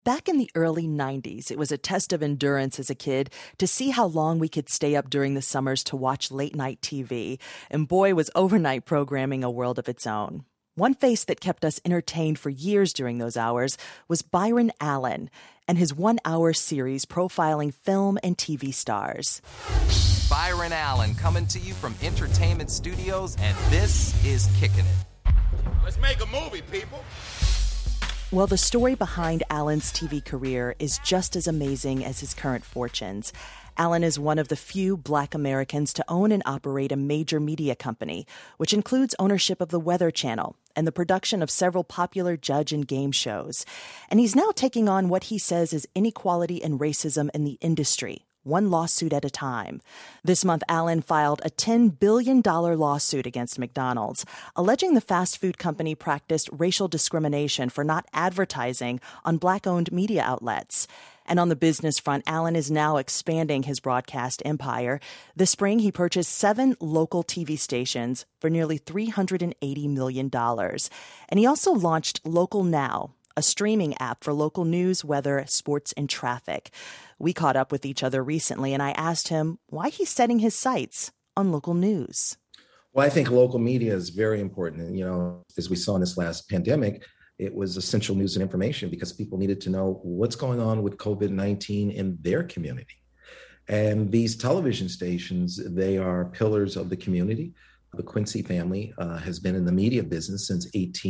Back in the early 90s, it was a test of endurance as a kid to see how long we could stay up during the summers to watch late-night TV. And boy, was overnight programming a world of its own. One face that kept us entertained for years during those hours was Byron Allen and his one-hour series profiling film and TV stars. Byron Allen coming to you from Entertainment Studios, and this is Kicking It. Let's make a movie, people. Well, the story behind Allen's TV career is just as amazing as his current fortunes. Allen is one of the few Black Americans to own and operate a major media company, which includes ownership of the Weather Channel and the production of several popular judge and game shows. And he's now taking on what he says is inequality and racism in the industry, one lawsuit at a time. This month, Allen filed a $10 billion lawsuit against McDonald's, alleging the fast food company practiced racial discrimination for not advertising on Black-owned media outlets. And on the business front, Allen is now expanding his broadcast empire. This spring, he purchased 7 local TV stations for nearly $380 million. And he also launched Local Now, a streaming app for local news, weather, sports, and traffic. We caught up with each other recently, and I asked him why he's setting his sights on local news. Well, I think local media is very important. And, as we saw in this last pandemic, it was essential news and information because people needed to know what's going on with COVID-19 in their community. And these television stations, they are pillars of the community. The Quincy family has been in the media business since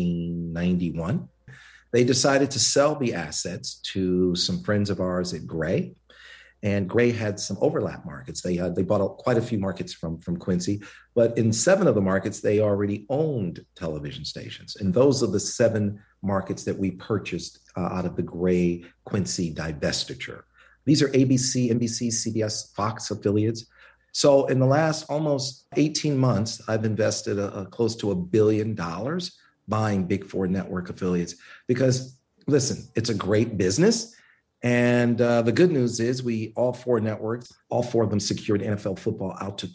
1891. They decided to sell the assets to some friends of ours at Gray. And Gray had some overlap markets. They bought quite a few markets from Quincy, but in 7 of the markets, they already owned television stations. And those are the 7 markets that we purchased out of the Gray Quincy divestiture. These are ABC, NBC, CBS, Fox affiliates. So in the last almost 18 months, I've invested close to $1 billion buying Big 4 network affiliates because, listen, it's a great business. And the good news is all 4 networks, all 4 of them secured NFL football out to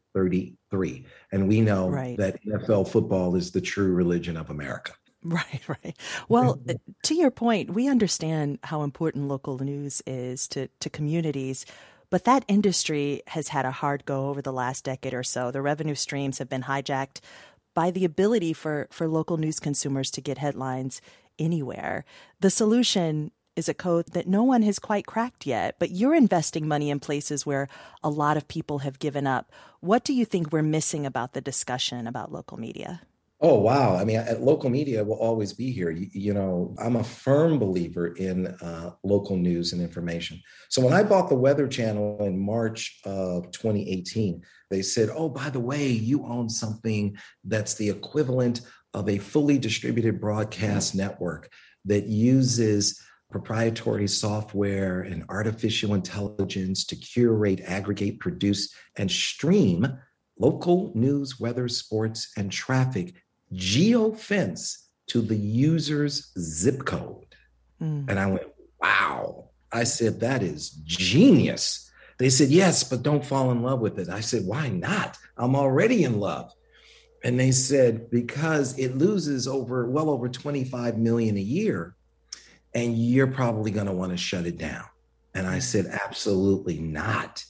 2033. And we know that NFL football is the true religion of America. Right. Well, to your point, we understand how important local news is to communities, but that industry has had a hard go over the last decade or so. The revenue streams have been hijacked by the ability for local news consumers to get headlines anywhere. The solution is a code that no one has quite cracked yet, but you're investing money in places where a lot of people have given up. What do you think we're missing about the discussion about local media? Oh, wow. I mean, local media will always be here. I'm a firm believer in local news and information. So when I bought the Weather Channel in March of 2018, they said, oh, by the way, you own something that's the equivalent of a fully distributed broadcast network that uses proprietary software and artificial intelligence to curate, aggregate, produce, and stream local news, weather, sports, and traffic geofence to the user's zip code. And I went, wow. I said, that is genius. They said, yes, but don't fall in love with it. I said, why not? I'm already in love. And they said, because it loses well over 25 million a year. And you're probably going to want to shut it down. And I said, absolutely not.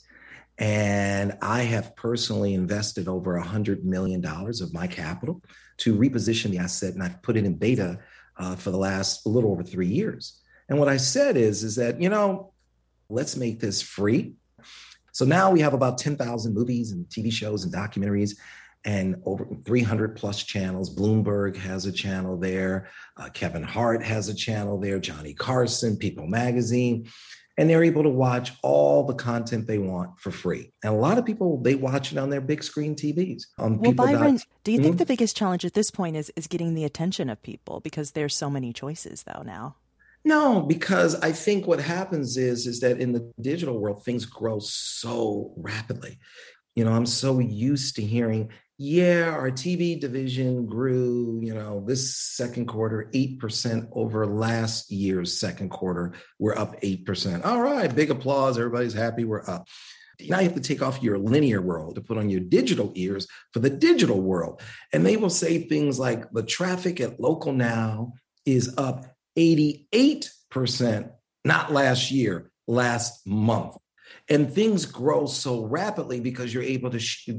And I have personally invested over $100 million of my capital to reposition the asset. And I've put it in beta for the last a little over 3 years. And what I said is that, let's make this free. So now we have about 10,000 movies and TV shows and documentaries and over 300 plus channels. Bloomberg has a channel there. Kevin Hart has a channel there. Johnny Carson, People Magazine. And they're able to watch all the content they want for free. And a lot of people, they watch it on their big screen TVs. Well, Byron, do you think the biggest challenge at this point is getting the attention of people? Because there's so many choices, though, now. No, because I think what happens is that in the digital world, things grow so rapidly. I'm so used to hearing, our TV division grew, this second quarter, 8% over last year's second quarter. We're up 8%. All right, big applause. Everybody's happy. We're up. Now you have to take off your linear world to put on your digital ears for the digital world. And they will say things like the traffic at Local Now is up 88% not last year, last month. And things grow so rapidly because you're able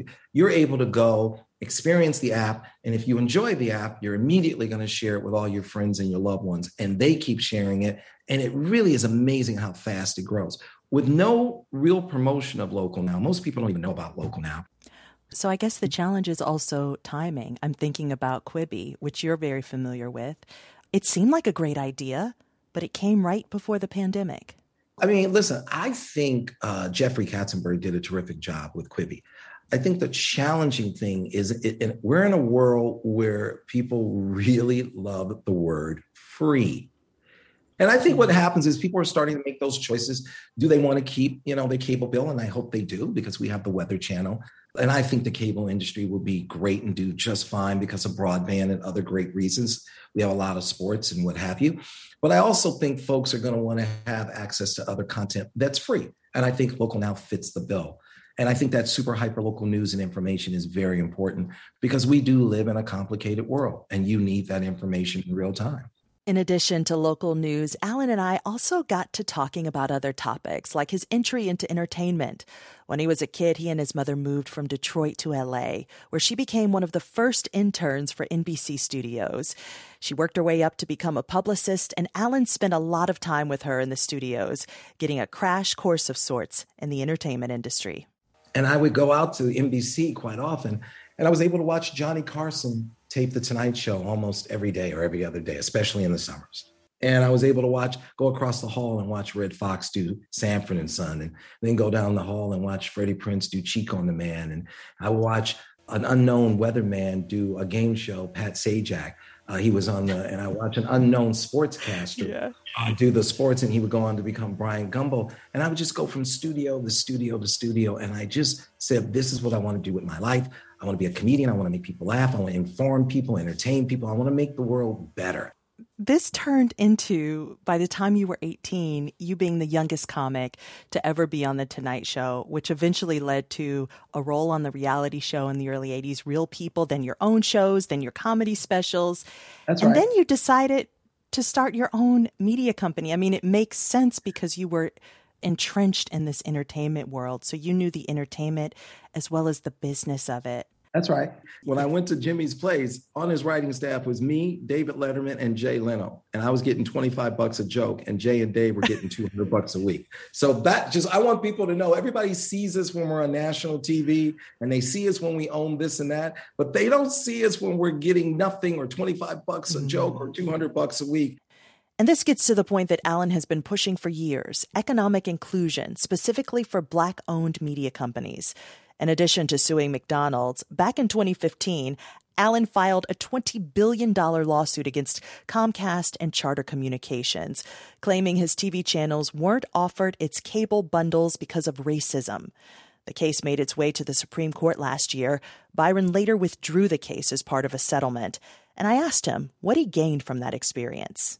to go experience the app. And if you enjoy the app, you're immediately going to share it with all your friends and your loved ones, and they keep sharing it. And it really is amazing how fast it grows. With no real promotion of Local Now, most people don't even know about Local Now. So I guess the challenge is also timing. I'm thinking about Quibi, which you're very familiar with. It seemed like a great idea, but it came right before the pandemic. I mean, listen, I think Jeffrey Katzenberg did a terrific job with Quibi. I think the challenging thing is we're in a world where people really love the word free. And I think what happens is people are starting to make those choices. Do they want to keep, their cable bill? And I hope they do, because we have the Weather Channel. And I think the cable industry will be great and do just fine because of broadband and other great reasons. We have a lot of sports and what have you. But I also think folks are going to want to have access to other content that's free. And I think Local Now fits the bill. And I think that super hyper local news and information is very important because we do live in a complicated world and you need that information in real time. In addition to local news, Alan and I also got to talking about other topics, like his entry into entertainment. When he was a kid, he and his mother moved from Detroit to L.A., where she became one of the first interns for NBC Studios. She worked her way up to become a publicist, and Alan spent a lot of time with her in the studios, getting a crash course of sorts in the entertainment industry. And I would go out to NBC quite often, and I was able to watch Johnny Carson tape The Tonight Show almost every day or every other day, especially in the summers. And I was able to go across the hall and watch Red Fox do Sanford and Son, and then go down the hall and watch Freddie Prinze do Chico and the Man. And I would watch an unknown weatherman do a game show, Pat Sajak. He was and I watched an unknown sportscaster do the sports, and he would go on to become Brian Gumbo. And I would just go from studio to studio to studio. And I just said, this is what I want to do with my life. I want to be a comedian. I want to make people laugh. I want to inform people, entertain people. I want to make the world better. This turned into, by the time you were 18, you being the youngest comic to ever be on The Tonight Show, which eventually led to a role on the reality show in the early 80s, Real People, then your own shows, then your comedy specials. That's right. And then you decided to start your own media company. I mean, it makes sense because you were entrenched in this entertainment world. So you knew the entertainment as well as the business of it. That's right. When I went to Jimmy's Place, on his writing staff was me, David Letterman, and Jay Leno. And I was getting $25 a joke, and Jay and Dave were getting $200 a week. So I want people to know, everybody sees us when we're on national TV, and they see us when we own this and that, but they don't see us when we're getting nothing or $25 a joke or $200 a week. And this gets to the point that Alan has been pushing for years, economic inclusion, specifically for Black-owned media companies. In addition to suing McDonald's, back in 2015, Alan filed a $20 billion lawsuit against Comcast and Charter Communications, claiming his TV channels weren't offered its cable bundles because of racism. The case made its way to the Supreme Court last year. Byron later withdrew the case as part of a settlement. And I asked him what he gained from that experience.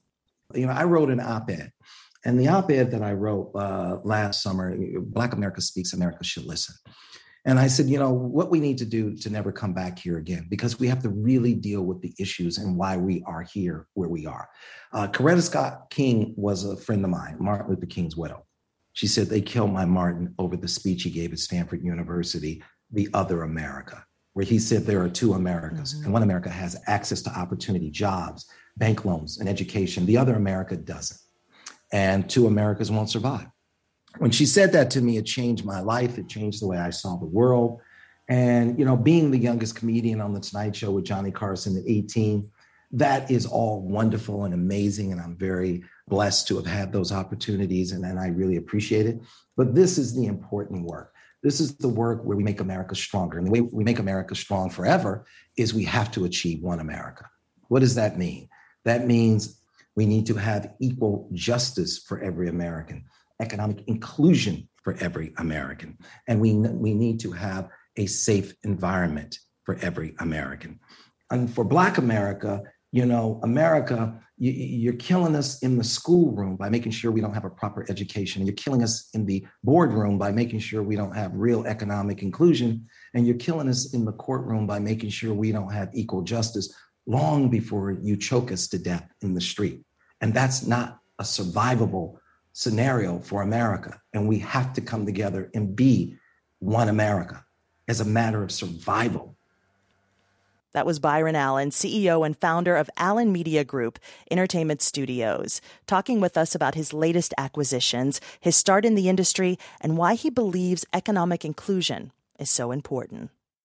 I wrote an op-ed. And the op-ed that I wrote last summer, Black America Speaks, America Should Listen. And I said, what we need to do to never come back here again, because we have to really deal with the issues and why we are here where we are. Coretta Scott King was a friend of mine, Martin Luther King's widow. She said they killed my Martin over the speech he gave at Stanford University, The Other America, where he said there are two Americas. Mm-hmm. And one America has access to opportunity, jobs, bank loans, and education. The other America doesn't. And two Americas won't survive. When she said that to me, it changed my life. It changed the way I saw the world. And, being the youngest comedian on The Tonight Show with Johnny Carson at 18, that is all wonderful and amazing. And I'm very blessed to have had those opportunities. And I really appreciate it. But this is the important work. This is the work where we make America stronger. And the way we make America strong forever is we have to achieve one America. What does that mean? That means we need to have equal justice for every American, economic inclusion for every American. And we need to have a safe environment for every American. And for Black America, America, you're killing us in the schoolroom by making sure we don't have a proper education. You're killing us in the boardroom by making sure we don't have real economic inclusion. And you're killing us in the courtroom by making sure we don't have equal justice long before you choke us to death in the street. And that's not a survivable scenario for America. And we have to come together and be one America as a matter of survival. That was Byron Allen, CEO and founder of Allen Media Group Entertainment Studios, talking with us about his latest acquisitions, his start in the industry, and why he believes economic inclusion is so important.